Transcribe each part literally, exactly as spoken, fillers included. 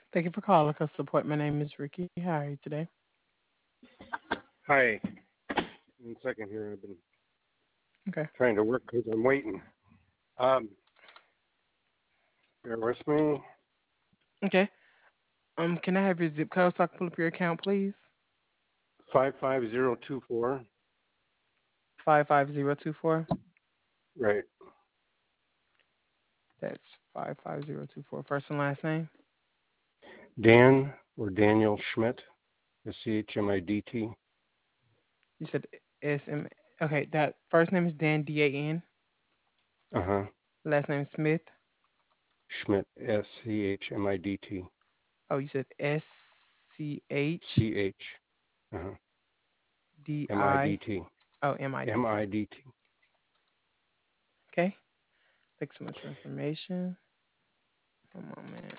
Thank you for calling us. Support. My name is Ricky. How are you today? Hi. One second here. I've been Okay. trying to work because I'm waiting. Um, bear with me. Okay. Um, can I have your zip code so I can pull up your account, please? five five zero two four. Five five zero two four. Right. That's five five zero two four. First and last name. Dan or Daniel Schmidt. S C H M I D T. You said S M. Okay. That first name is Dan D A N. Uh huh. Last name is Smith. Schmidt. S C H M I D T. Oh, you said S C H C H. Uh huh. D M I D I. T. Oh, M I D M T. I D T. Okay. Thanks so much for information. One moment.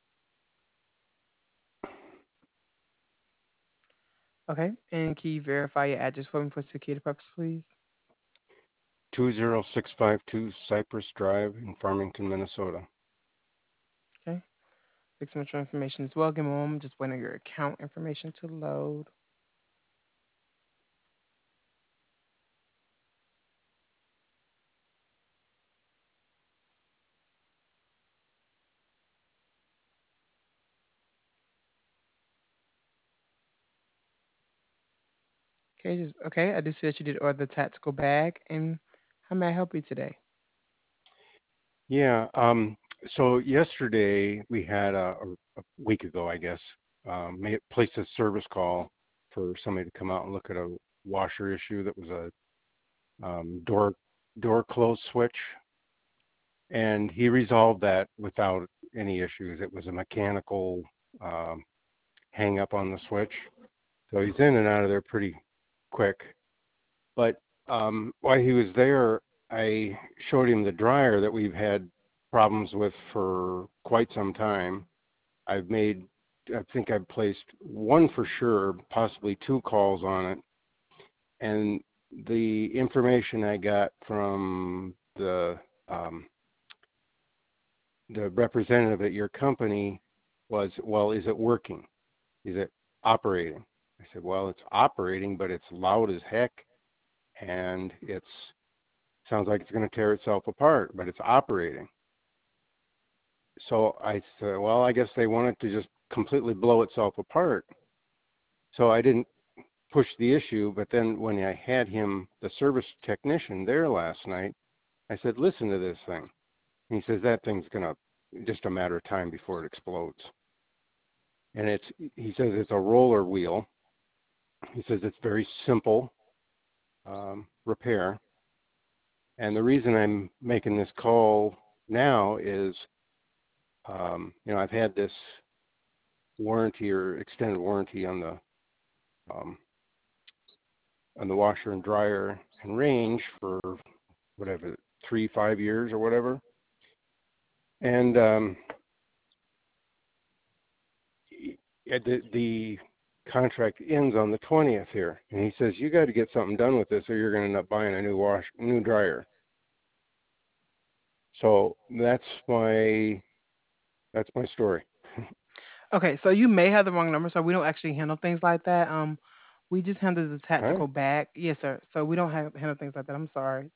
Okay. And can you verify your address for me for security purpose, please? two zero six five two Cypress Drive in Farmington, Minnesota. Okay. Thanks so much for information as well. Give me a moment. Just waiting on your account information to load. Okay, just okay. I do see that you did order the tactical bag, and how may I help you today? Yeah. Um, so yesterday we had a, a, a week ago, I guess, um, made, placed a service call for somebody to come out and look at a washer issue that was a um, door door close switch, and he resolved that without any issues. It was a mechanical um, hang up on the switch, so he's in and out of there pretty quick. But um, while he was there, I showed him the dryer that we've had problems with for quite some time. I've made, I think I've placed one for sure, possibly two calls on it. And the information I got from the um, the representative at your company was, well, is it working? Is it operating? I said, well, it's operating, but it's loud as heck, and it's sounds like it's going to tear itself apart, but it's operating. So I said, well, I guess they want it to just completely blow itself apart. So I didn't push the issue, but then when I had him, the service technician, there last night, I said, listen to this thing. And he says, that thing's going to, just a matter of time before it explodes. And it's, he says it's a roller wheel. He says it's very simple um, repair. And the reason I'm making this call now is, um, you know, I've had this warranty or extended warranty on the um, on the washer and dryer and range for whatever three five years or whatever, and um, the the contract ends on the twentieth here, and he says you got to get something done with this, or you're going to end up buying a new wash new dryer. So that's my that's my story. Okay, so you may have the wrong number, so we don't actually handle things like that. Um, we just handle the Huh? tactical bag. Yes, sir. So we don't have handle things like that. I'm sorry.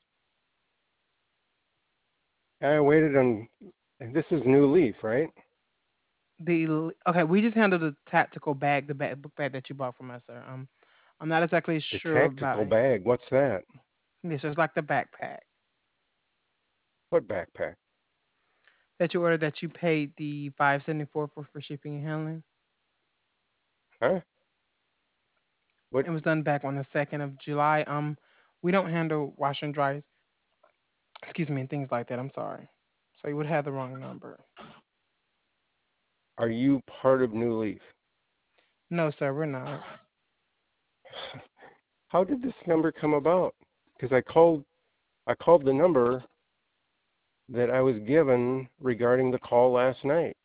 I waited on. This is New Leaf, right? The l- okay, we just handle the tactical bag, the bag, book bag that you bought from us, sir. Um, I'm not exactly The sure about tactical it. bag. What's that? Yes, sir, it's like the backpack What backpack? that you ordered that you paid the five seventy four for for shipping and handling. Huh? What? It was done back on the second of July. Um, we don't handle wash and dry, excuse me, and things like that. I'm sorry. So you would have the wrong number. Are you part of New Leaf? No, sir, we're not. How did this number come about? Because I called I called the number that I was given regarding the call last night.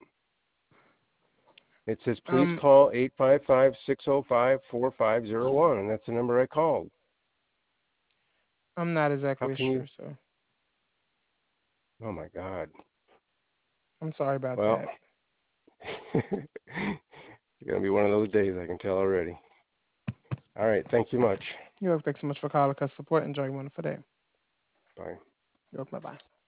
It says please Um, call eight five five, six oh five, four five oh one, and that's the number I called. I'm not How exactly can you? sure, sir. Oh my God. I'm sorry about Well, that. It's gonna be one of those days. I can tell already. All right. Thank you much. You're welcome. Thanks so much for calling us support. Enjoy your wonderful day. Bye. You're welcome. Bye bye.